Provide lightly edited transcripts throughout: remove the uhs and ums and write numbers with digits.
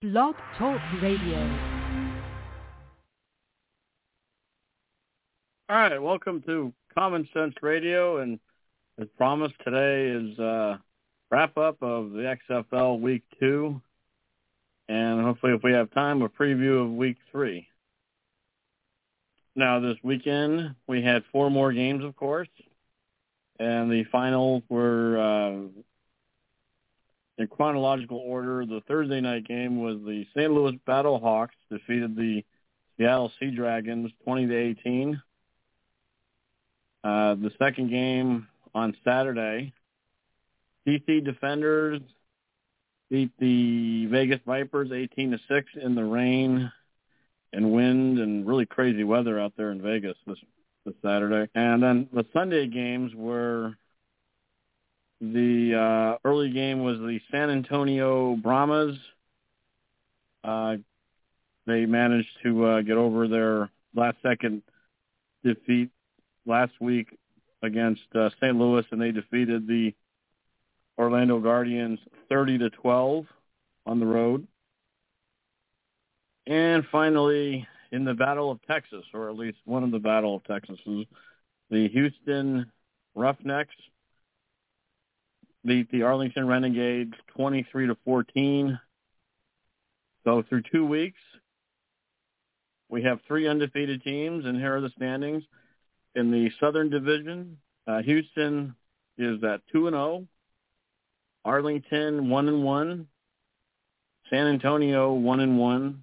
Blog Talk Radio. All right, welcome to Common Sense Radio, and as promised, today is wrap-up of the XFL Week 2, and hopefully if we have time, a preview of Week 3. Now, this weekend, we had 4 more games, of course, and the finals were in chronological order. The Thursday night game was the St. Louis Battlehawks defeated the Seattle Sea Dragons 20-18. The second game on Saturday, DC Defenders beat the Vegas Vipers 18-6 in the rain and wind and really crazy weather out there in Vegas this Saturday. And then the Sunday games were the early game was the San Antonio Brahmas. They managed to get over their last-second defeat last week against St. Louis, and they defeated the Orlando Guardians 30-12 on the road. And finally, in the Battle of Texas, or at least one of the Battle of Texases, the Houston Roughnecks beat the Arlington Renegades 23-14. So through 2 weeks, we have 3 undefeated teams, and here are the standings. In the Southern Division, Houston is at 2-0, Arlington 1-1, San Antonio 1-1,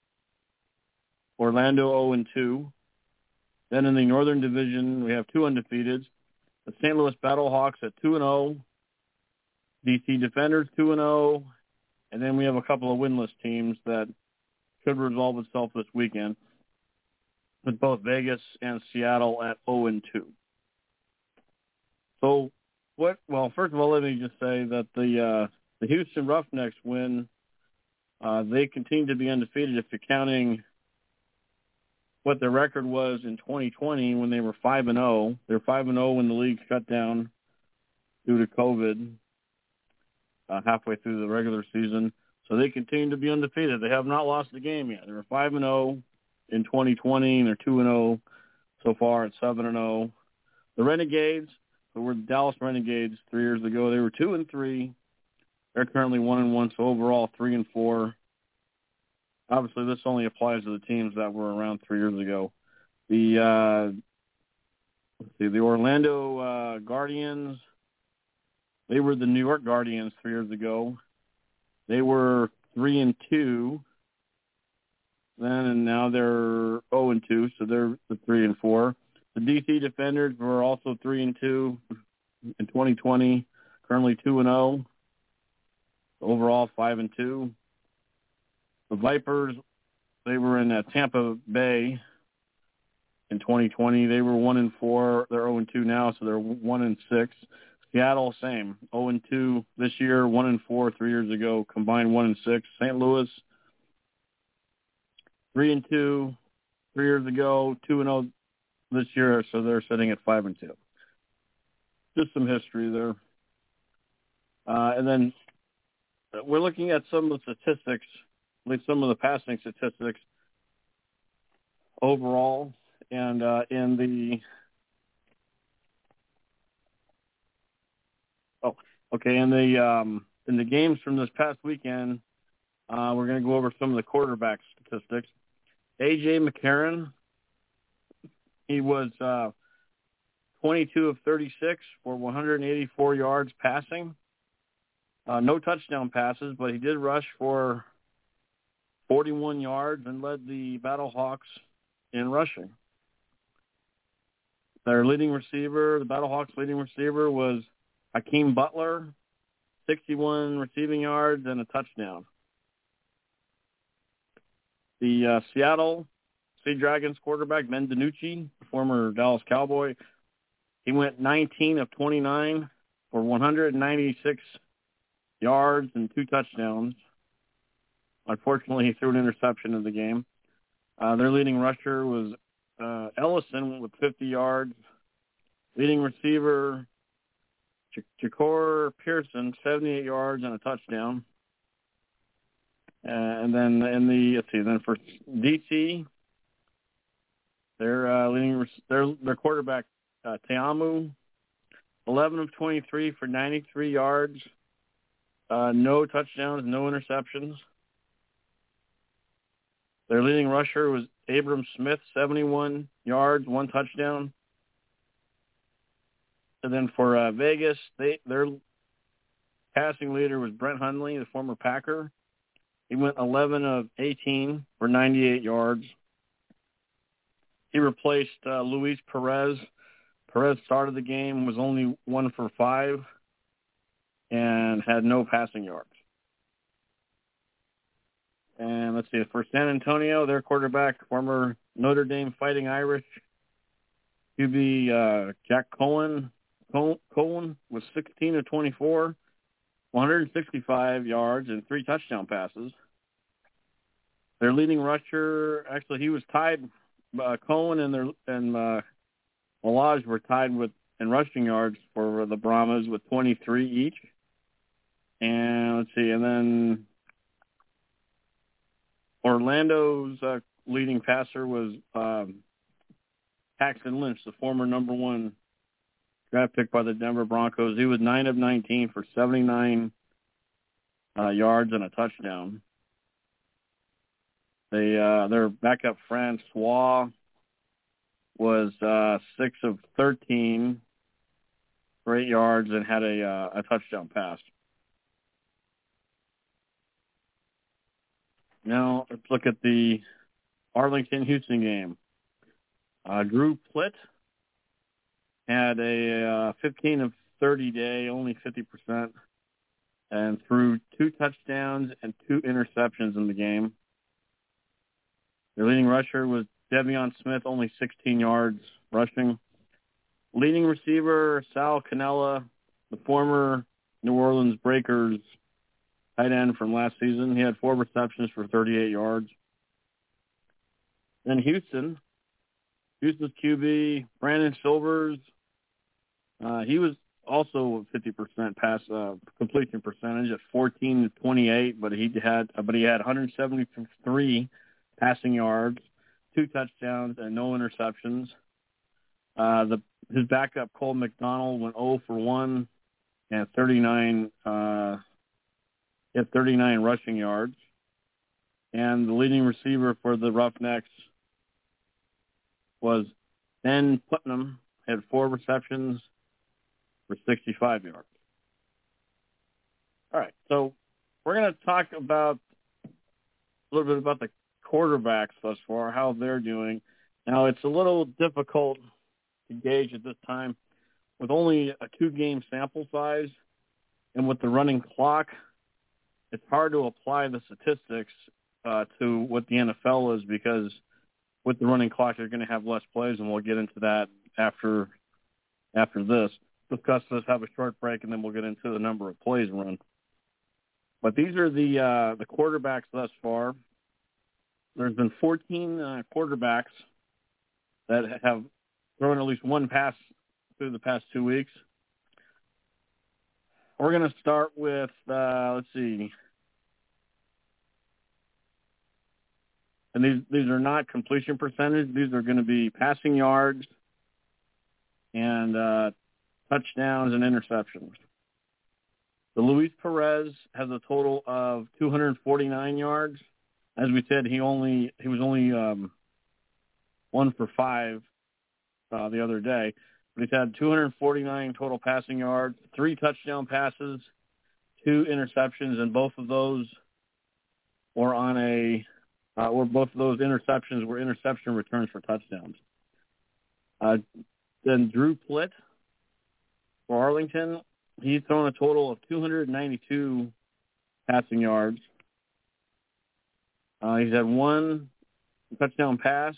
Orlando 0-2. Then in the Northern Division, we have 2 undefeateds. The St. Louis Battlehawks at 2-0, DC Defenders 2-0, and then we have a couple of winless teams that could resolve itself this weekend, with both Vegas and Seattle at 0-2. So, well, first of all, let me just say that the Houston Roughnecks win. They continue to be undefeated if you're counting what their record was in 2020 when they were 5-0. They were 5-0 when the league shut down due to COVID halfway through the regular season. So they continue to be undefeated. They have not lost a game yet. They were 5-0 in 2020, and they're 2-0 so far at 7-0. The Renegades, who were the Dallas Renegades 3 years ago, they were 2-3. They're currently 1-1, so overall 3-4. Obviously, this only applies to the teams that were around 3 years ago. The Orlando Guardians, they were the New York Guardians 3 years ago. They were 3-2. Then and now they're 0-2, so they're the 3-4. The DC Defenders were also 3-2 in 2020, currently 2-0. Overall 5-2. The Vipers, they were in Tampa Bay in 2020. They were 1-4. They're 0-2 now, so they're 1-6. Seattle, same, 0-2 this year, 1-4 3 years ago, combined 1-6. St. Louis, 3-2 3 years ago, 2-0 this year, so they're sitting at 5-2. Just some history there. And then we're looking at some of the statistics, at least some of the passing statistics overall, and in the games from this past weekend, we're going to go over some of the quarterback statistics. A.J. McCarron, he was 22 of 36 for 184 yards passing. No touchdown passes, but he did rush for 41 yards and led the Battlehawks in rushing. Their leading receiver, the Battlehawks' leading receiver, was Hakeem Butler, 61 receiving yards and a touchdown. The Seattle Sea Dragons quarterback, Ben DiNucci, former Dallas Cowboy, he went 19 of 29 for 196 yards and 2 touchdowns. Unfortunately, he threw an interception in the game. Their leading rusher was Ellison with 50 yards. Leading receiver, Ja'Cory Pearson, 78 yards and a touchdown. And then then for DC, their quarterback Teamu, 11 of 23 for 93 yards, no touchdowns, no interceptions. Their leading rusher was Abram Smith, 71 yards, 1 touchdown. And then for Vegas, their passing leader was Brent Hundley, the former Packer. He went 11 of 18 for 98 yards. He replaced Luis Perez. Perez started the game, was only 1 for 5, and had no passing yards. And let's see, for San Antonio, their quarterback, former Notre Dame Fighting Irish, QB Jack Cohen was 16 of 24, 165 yards and 3 touchdown passes. Their leading rusher, actually, he was tied. Cohen and Malaj were tied in rushing yards for the Brahmas with 23 each. And let's see, and then Orlando's leading passer was Paxton Lynch, the former number 1 draft pick by the Denver Broncos. He was 9 of 19 for 79 yards and a touchdown. Their backup Francois was 6 of 13 for 8 yards and had a touchdown pass. Now let's look at the Arlington-Houston game. Drew Plitt had a 15 of 30 day, only 50%, and threw 2 touchdowns and 2 interceptions in the game. Their leading rusher was Devion Smith, only 16 yards rushing. Leading receiver, Sal Cannella, the former New Orleans Breakers tight end from last season. He had 4 receptions for 38 yards. Then Houston's QB, Brandon Silvers, he was also 50% pass completion percentage at 14 to 28, but he had 173 passing yards, 2 touchdowns, and no interceptions. His backup Cole McDonald went 0 for 1 and 39 rushing yards. And the leading receiver for the Roughnecks was Ben Putnam, had 4 receptions for 65 yards. All right, so we're going to talk a little bit about the quarterbacks thus far, how they're doing. Now, it's a little difficult to gauge at this time with only a 2-game sample size and with the running clock. It's hard to apply the statistics to what the NFL is because with the running clock, they're going to have less plays, and we'll get into that after this. Discuss this, have a short break, and then we'll get into the number of plays run. But these are the quarterbacks thus far. There's been 14 quarterbacks that have thrown at least 1 pass through the past 2 weeks. We're going to start with, let's see. And these are not completion percentage. These are going to be passing yards and touchdowns and interceptions. So Luis Perez has a total of 249 yards. As we said, he was only 1 for 5 the other day, but he's had 249 total passing yards, 3 touchdown passes, 2 interceptions, and both of those were both of those interceptions were interception returns for touchdowns. Then Drew Plitt for Arlington, he's thrown a total of 292 passing yards. He's had 1 touchdown pass.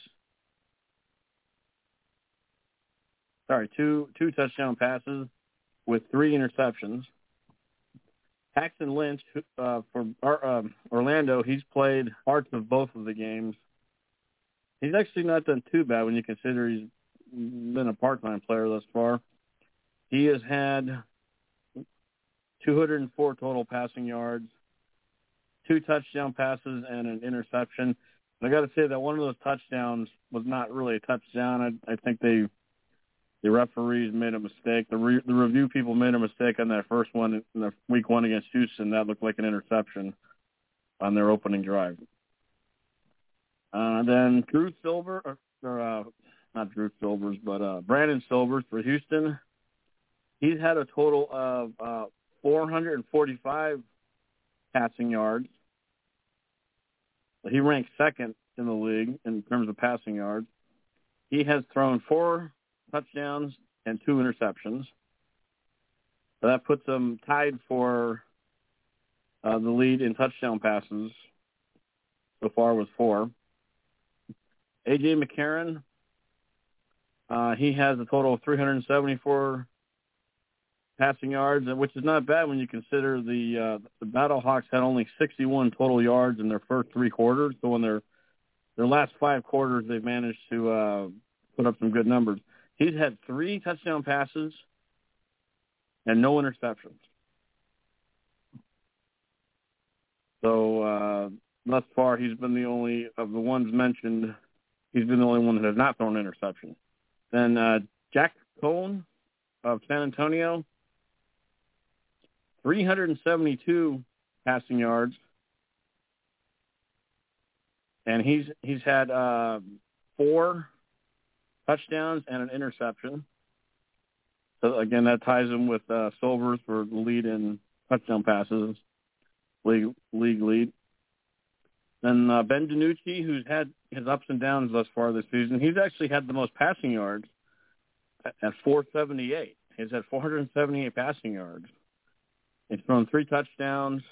Two touchdown passes with 3 interceptions. Paxton Lynch for Orlando, he's played parts of both of the games. He's actually not done too bad when you consider he's been a part-time player thus far. He has had 204 total passing yards, 2 touchdown passes and an interception. And I got to say that one of those touchdowns was not really a touchdown. I think the referees made a mistake. The review people made a mistake on that first one in the week 1 against Houston. That looked like an interception on their opening drive. Then Drew Silver, not Drew Silvers, but Brandon Silvers for Houston. He's had a total of 445 passing yards. He ranks second in the league in terms of passing yards. He has thrown 4 touchdowns and 2 interceptions. So that puts him tied for the lead in touchdown passes. So far was 4. A.J. McCarron, he has a total of 374 passing yards, which is not bad when you consider the Battlehawks had only 61 total yards in their first 3 quarters. So in their last 5 quarters, they've managed to put up some good numbers. He's had 3 touchdown passes and no interceptions. So thus far, he's been the only of the ones mentioned. He's been the only one that has not thrown an interception. Then Jack Cohen of San Antonio, 372 passing yards, and he's had 4 touchdowns and an interception. So again, that ties him with Silvers for the lead in touchdown passes, league lead. Then Ben DiNucci, who's had his ups and downs thus far this season, he's actually had the most passing yards at 478. He's had 478 passing yards. He's thrown 3 touchdowns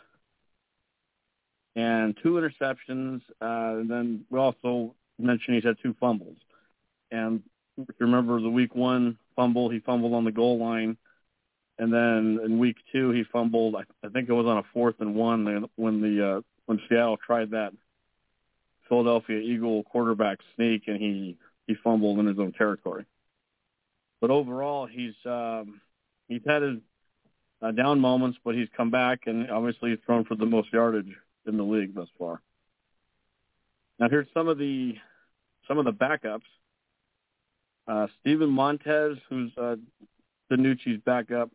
and 2 interceptions. And then we also mentioned he's had 2 fumbles. And if you remember the week 1 fumble, he fumbled on the goal line. And then in week 2, he fumbled, I think it was on a 4th and 1 when Seattle tried that Philadelphia Eagle quarterback sneak, and he fumbled in his own territory. But overall, he's had his down moments, but he's come back, and obviously he's thrown for the most yardage in the league thus far. Now here's some of the backups. Steven Montez, who's DiNucci's backup,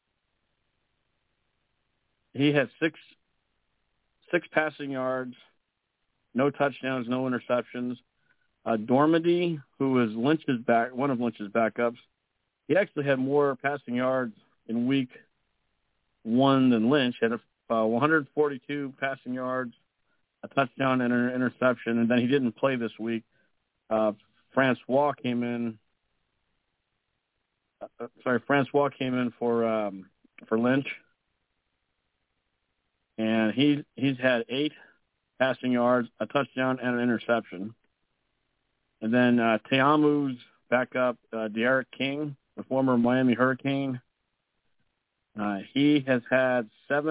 he has six passing yards, no touchdowns, no interceptions. Dormady, who is one of Lynch's backups, he actually had more passing yards in week 1 than Lynch. He had 142 passing yards, a touchdown, and an interception, and then he didn't play this week. Francois came in for Lynch, and he's had 8 passing yards, a touchdown, and an interception. And then Teamu's backup, De'Aaron King, the former Miami Hurricane, he's had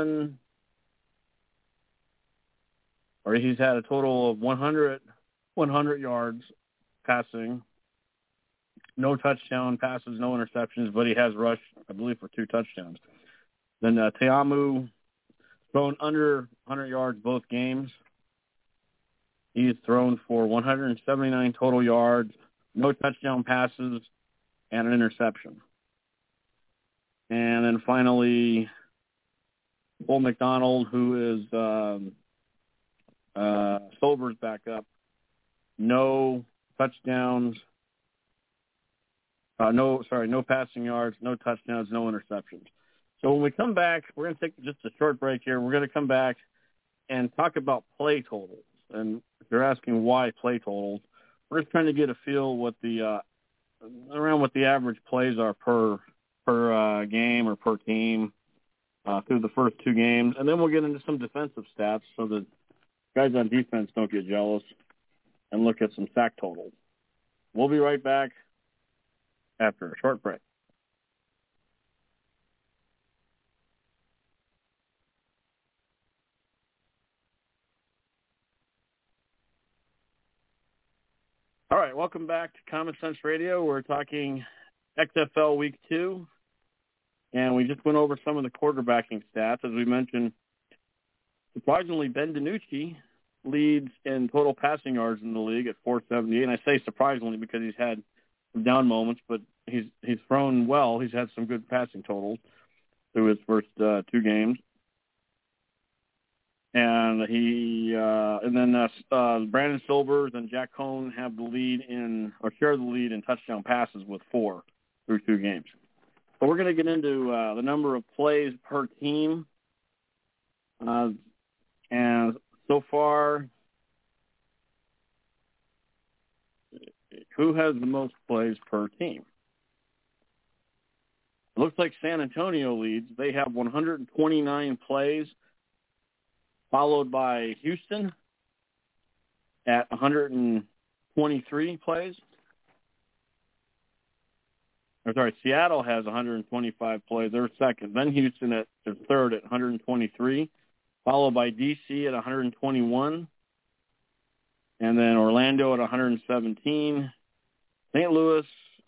a total of 100 yards passing, no touchdown passes, no interceptions, but he has rushed, I believe, for 2 touchdowns. Then Teamu thrown under 100 yards both games. He's thrown for 179 total yards, no touchdown passes, and an interception. And then finally, Cole McDonald, who is Silver's backup, no touchdowns, no passing yards, no touchdowns, no interceptions. So when we come back, we're going to take just a short break here. We're going to come back and talk about play totals. And if you're asking why play totals, we're just trying to get a feel what the average plays are per game or per team through the first 2 games, and then we'll get into some defensive stats so that guys on defense don't get jealous and look at some sack totals. We'll be right back after a short break. All right, welcome back to Common Sense Radio. We're talking XFL Week 2, and we just went over some of the quarterbacking stats. As we mentioned, Surprisingly, Ben DiNucci leads in total passing yards in the league at 478. And I say surprisingly because he's had some down moments, but he's thrown well. He's had some good passing totals through his first 2 games. And Brandon Silvers and Jack Cohn have the lead share the lead in touchdown passes with 4 through 2 games. So we're going to get into the number of plays per team. And so far, who has the most plays per team? It looks like San Antonio leads. They have 129 plays, followed by Houston at 123 plays. Seattle has 125 plays. They're second. Then Houston is third at 123, followed by D.C. at 121, and then Orlando at 117. St. Louis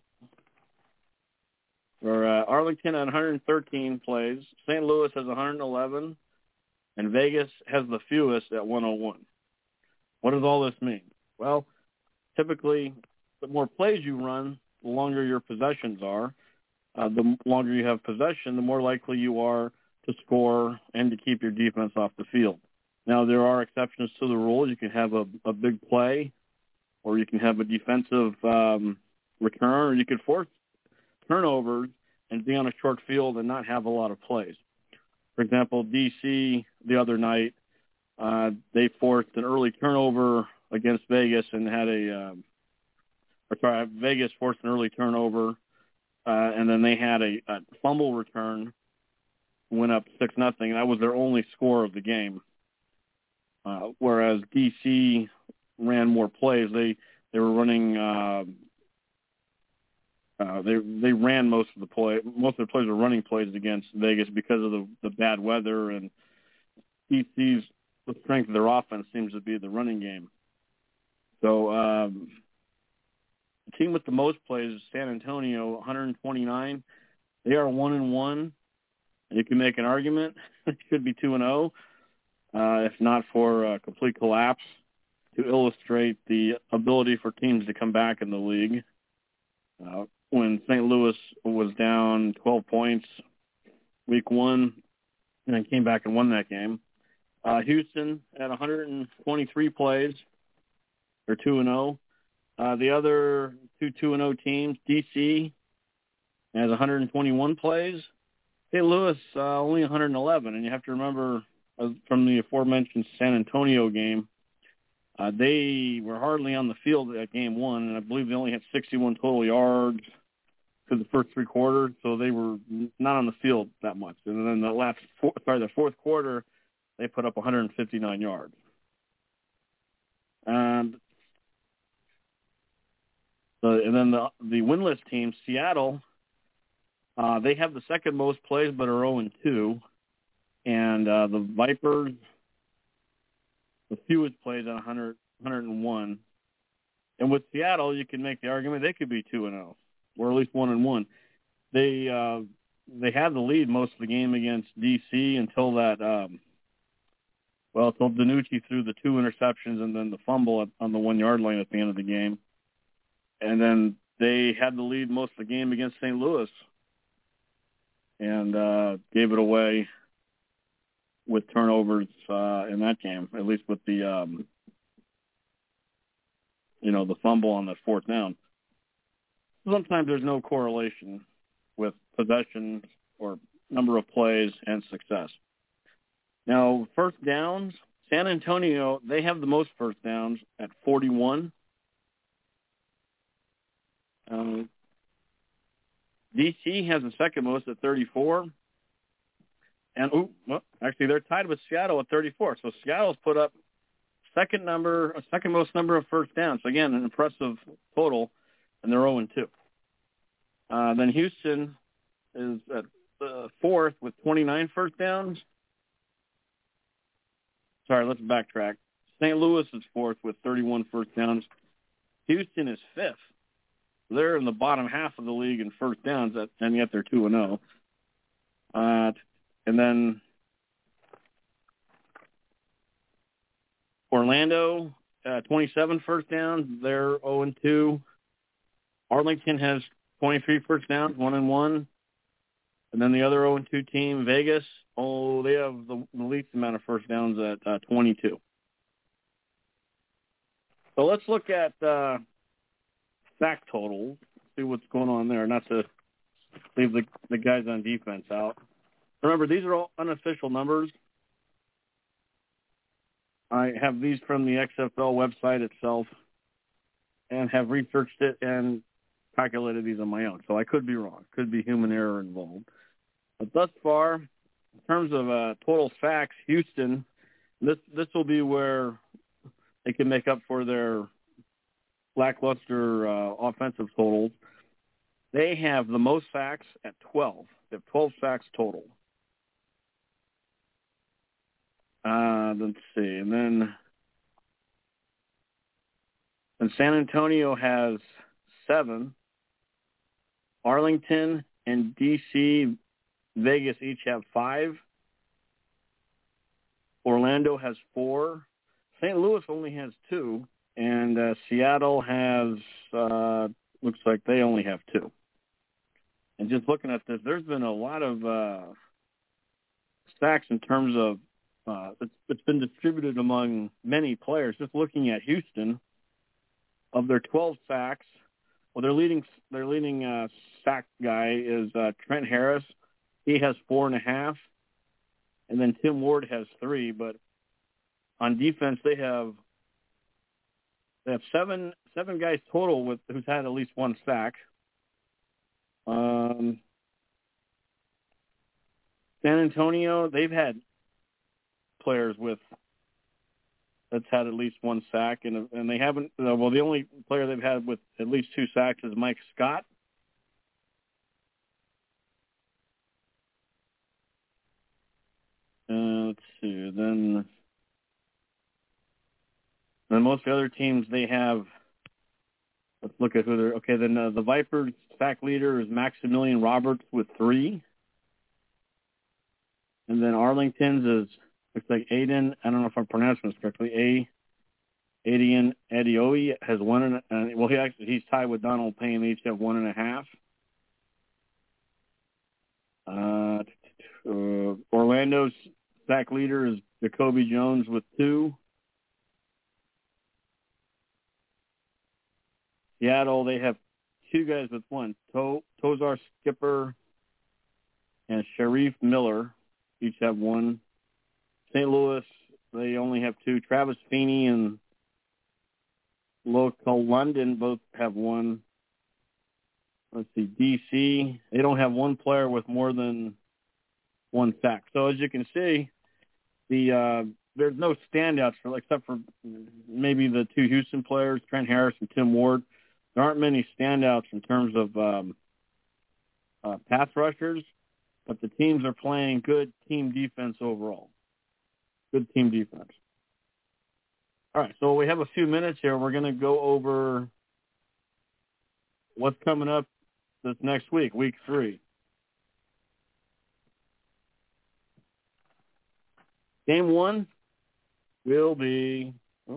Arlington at 113 plays. St. Louis has 111, and Vegas has the fewest at 101. What does all this mean? Well, typically, the more plays you run, the longer your possessions are. The longer you have possession, the more likely you are to score and to keep your defense off the field. Now, there are exceptions to the rule. You can have a big play, or you can have a defensive return, or you could force turnovers and be on a short field and not have a lot of plays. For example, D.C. the other night, they forced an early turnover against Vegas and had Vegas forced an early turnover, and then they had a fumble return, went up 6-0, and that was their only score of the game. Whereas D.C. ran more plays. They were running. They ran most of the play. Most of the plays were running plays against Vegas because of the bad weather, and D.C.'s the strength of their offense seems to be the running game. So the team with the most plays is San Antonio, 129. They are 1-1, and you can make an argument it should be 2-0, if not for a complete collapse, to illustrate the ability for teams to come back in the league. When St. Louis was down 12 points week 1 and then came back and won that game. Houston at 123 plays. They're 2-0. The other 2-0 teams, D.C. has 121 plays. St. Louis only 111. And you have to remember from the aforementioned San Antonio game, they were hardly on the field at game 1, and I believe they only had 61 total yards for the first 3 quarters, so they were not on the field that much. And then the fourth quarter, they put up 159 yards. And then the winless team, Seattle, they have the second most plays but are 0-2. And the Vipers, the fewest plays at 101. And with Seattle, you can make the argument they could be 2-0, or at least 1-1. They had the lead most of the game against D.C. until until DiNucci threw the 2 interceptions and then the fumble on the 1-yard line at the end of the game. And then they had the lead most of the game against St. Louis and gave it away with turnovers in that game, at least with the the fumble on the 4th down. Sometimes there's no correlation with possession or number of plays and success. Now, first downs, San Antonio, they have the most first downs at 41. D.C. has the second most at 34. And, actually, they're tied with Seattle at 34. So Seattle's put up second most number of first downs. So, again, an impressive total, and they're 0-2. Then Houston is at 4th with 29 first downs. Sorry, let's backtrack. St. Louis is 4th with 31 first downs. Houston is 5th. They're in the bottom half of the league in first downs, and yet they're 2-0. And then Orlando, 27 first downs. They're 0-2. Arlington has 23 first downs, 1-1. And then the other 0-2 team, Vegas, they have the least amount of first downs at 22. So let's look at sack totals, see what's going on there, not to leave the guys on defense out. Remember, these are all unofficial numbers. I have these from the XFL website itself and have researched it and calculated these on my own. So I could be wrong. Could be human error involved. But thus far, in terms of total sacks, Houston, this will be where they can make up for their lackluster offensive totals. They have the most sacks at 12. They have 12 sacks total. Let's see. And then San Antonio has 7. Arlington and D.C., Vegas each have 5. Orlando has 4. St. Louis only has 2. And Seattle has, looks like they only have 2. And just looking at this, there's been a lot of sacks in terms of it's been distributed among many players. Just looking at Houston, of their 12 sacks, well, their leading sack guy is Trent Harris. He has 4.5, and then Tim Ward has 3. But on defense, they have seven guys total who's had at least 1 sack. San Antonio, they've had players that's had at least 1 sack, and they haven't. Well, the only player they've had with at least 2 sacks is Mike Scott. Let's see. Then most of the other teams they have. Let's look at who they're. Okay, then the Vipers sack leader is Maximilian Roberts with 3, and then Arlington's is. Looks like Aiden, I don't know if I'm pronouncing this correctly, Adian Adioye has 1, well, he's tied with Donald Payne. They each have 1.5. Orlando's sack leader is Jacoby Jones with 2. Seattle, they have 2 guys with 1. Tozar Skipper and Sharif Miller each have 1. St. Louis, they only have 2. Travis Feeney and Local London both have 1. Let's see, D.C., they don't have 1 player with more than 1 sack. So as you can see, there's no standouts except for maybe the 2 Houston players, Trent Harris and Tim Ward. There aren't many standouts in terms of pass rushers, but the teams are playing good team defense overall. Good team defense. All right, so we have a few minutes here. We're going to go over what's coming up this next week, week 3. Game 1 will be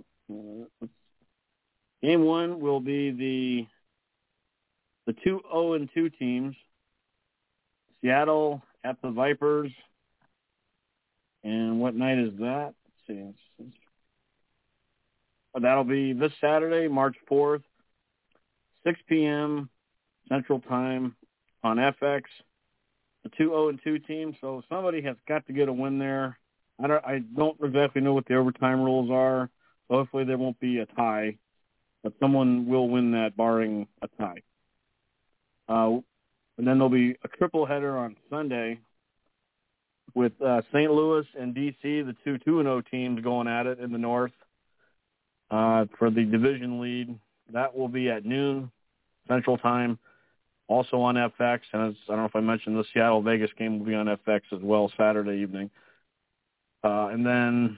the 2 0-2 teams. Seattle at the Vipers. And what night is that? Let's see. That'll be this Saturday, March 4th, 6 p.m. Central Time on FX. The 2 0-2 team, so somebody has got to get a win there. I don't exactly know what the overtime rules are, so hopefully there won't be a tie, but someone will win that barring a tie. And then there'll be a triple header on Sunday with St. Louis and D.C., the 2 2-0 teams going at it in the North for the division lead. That will be at noon Central Time, also on FX. And I don't know if I mentioned the Seattle-Vegas game will be on FX as well Saturday evening. And then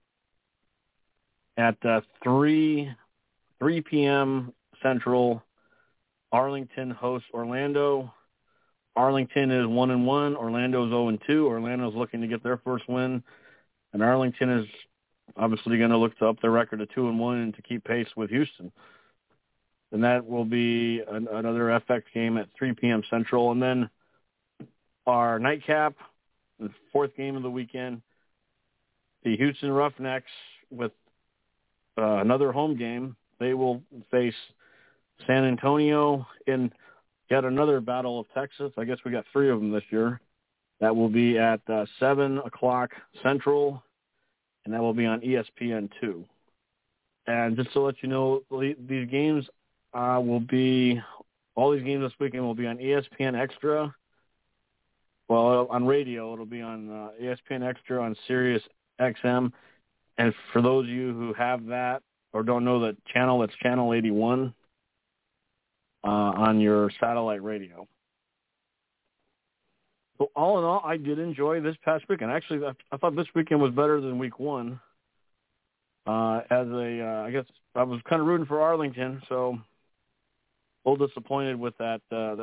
at 3 p.m. Central, Arlington hosts Orlando. Arlington is 1-1. Orlando's 0-2. Orlando's looking to get their first win, and Arlington is obviously going to look to up their record to 2-1 and to keep pace with Houston. And that will be another FX game at 3 p.m. Central. And then our nightcap, the fourth game of the weekend, the Houston Roughnecks with another home game. They will face San Antonio in yet another Battle of Texas. I guess we got 3 of them this year. That will be at 7 o'clock Central, and that will be on ESPN2. And just to let you know, these games all these games this weekend will be on ESPN Extra. Well, on radio, it'll be on ESPN Extra on Sirius XM. And for those of you who have that or don't know that channel, it's channel 81 on your satellite radio. So all in all, I did enjoy this past weekend. Actually, I thought this weekend was better than week 1. I guess I was kind of rooting for Arlington, so a little disappointed with that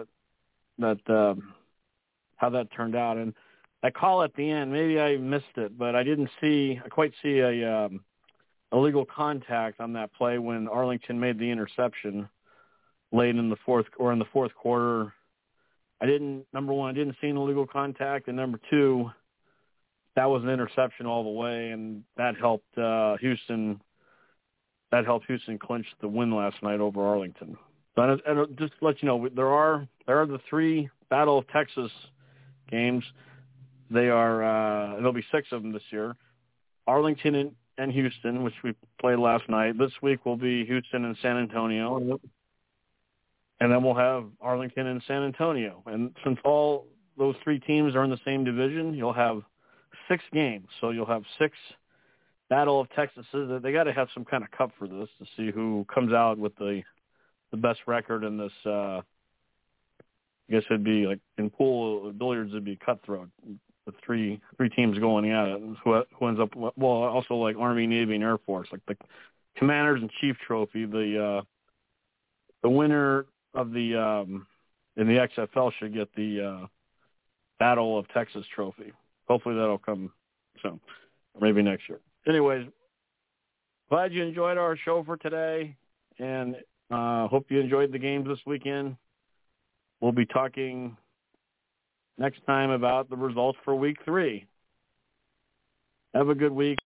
how that turned out. And that call at the end, maybe I missed it, but I didn't quite see a illegal contact on that play when Arlington made the interception late in the fourth quarter. Number one, I didn't see an illegal contact, and number 2, that was an interception all the way, and that helped Houston. That helped Houston clinch the win last night over Arlington. And just to let you know, there are the 3 Battle of Texas games. There'll be 6 of them this year. Arlington and Houston, which we played last night. This week will be Houston and San Antonio. And then we'll have Arlington and San Antonio. And since all those 3 teams are in the same division, you'll have 6 games. So you'll have 6 Battle of Texases. They got to have some kind of cup for this to see who comes out with the best record in this. I guess it'd be like in pool billiards, it'd be cutthroat with three teams going at it. Who ends up, well, also like Army, Navy, and Air Force, like the Commanders and Chief Trophy. The winner of the in the XFL should get the Battle of Texas trophy. Hopefully that'll come soon, or maybe next year. Anyways, glad you enjoyed our show for today, and hope you enjoyed the games this weekend. We'll be talking next time about the results for Week 3. Have a good week.